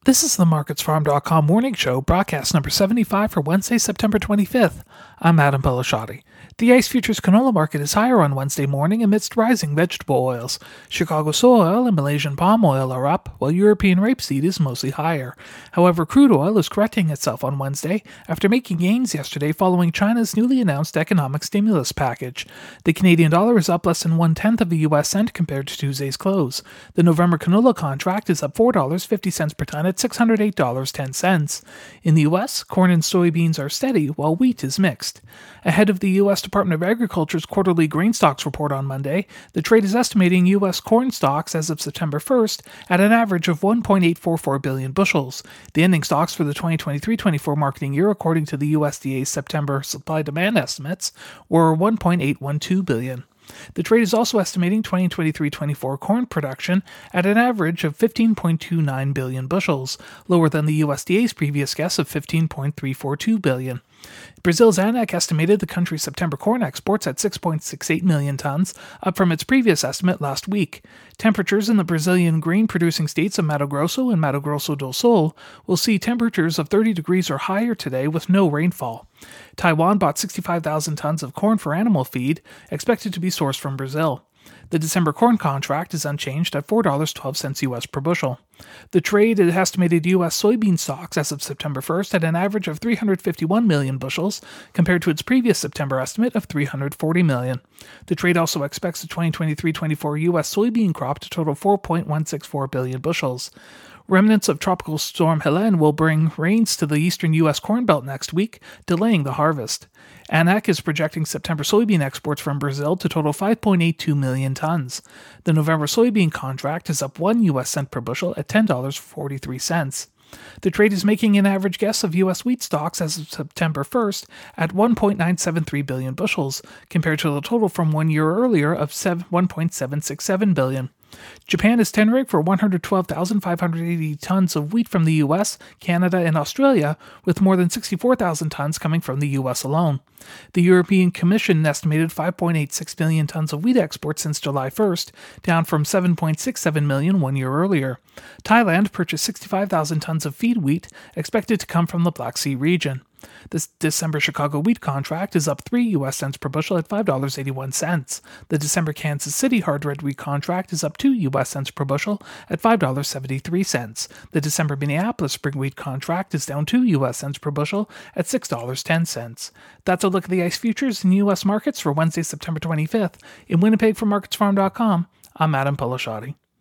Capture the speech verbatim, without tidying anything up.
This is the Markets Farm dot com Morning Show, broadcast number seventy-five for Wednesday, September twenty-fifth. I'm Adam Pelashati. The ICE futures canola market is higher on Wednesday morning amidst rising vegetable oils. Chicago soy oil and Malaysian palm oil are up, while European rapeseed is mostly higher. However, crude oil is correcting itself on Wednesday after making gains yesterday following China's newly announced economic stimulus package. The Canadian dollar is up less than one-tenth of a U S cent compared to Tuesday's close. The November canola contract is up four dollars and fifty cents per ton at six hundred eight dollars and ten cents. In the U S, corn and soybeans are steady, while wheat is mixed. Ahead of the U S Department of Agriculture's quarterly grain stocks report on Monday, the trade is estimating U S corn stocks as of September first at an average of one point eight four four billion bushels. The ending stocks for the twenty twenty-three twenty-four marketing year, according to the U S D A's September supply-demand estimates, were one point eight one two billion. The trade is also estimating twenty twenty-three twenty-four corn production at an average of fifteen point two nine billion bushels, lower than the U S D A's previous guess of fifteen point three four two billion. Brazil's ANAC estimated the country's September corn exports at six point six eight million tons, up from its previous estimate last week. Temperatures in the Brazilian grain-producing states of Mato Grosso and Mato Grosso do Sul will see temperatures of thirty degrees or higher today with no rainfall. Taiwan bought sixty-five thousand tons of corn for animal feed, expected to be sourced from Brazil. The December corn contract is unchanged at four dollars and twelve cents U S per bushel. The trade estimated U S soybean stocks as of September first at an average of three hundred fifty-one million bushels, compared to its previous September estimate of three hundred forty million. The trade also expects the twenty twenty-three twenty-four U S soybean crop to total four point one six four billion bushels. Remnants of Tropical Storm Helene will bring rains to the eastern U S Corn Belt next week, delaying the harvest. ANAC is projecting September soybean exports from Brazil to total five point eight two million tons. The November soybean contract is up one U S cent per bushel at ten dollars and forty-three cents. The trade is making an average guess of U S wheat stocks as of September first at one point nine seven three billion bushels, compared to the total from one year earlier of one point seven six seven billion. Japan is tendering for one hundred twelve thousand five hundred eighty tons of wheat from the U S, Canada, and Australia, with more than sixty-four thousand tons coming from the U S alone. The European Commission estimated five point eight six million tons of wheat exports since July first, down from seven point six seven million one year earlier. Thailand purchased sixty-five thousand tons of feed wheat, expected to come from the Black Sea region. This December Chicago wheat contract is up three U S cents per bushel at five dollars and eighty-one cents. The December Kansas City hard red wheat contract is up two U S cents per bushel at five dollars and seventy-three cents. The December Minneapolis spring wheat contract is down two U S cents per bushel at six dollars and ten cents. That's a look at the ICE futures in U S markets for Wednesday, September twenty-fifth. In Winnipeg for Markets Farm dot com, I'm Adam Pelashati.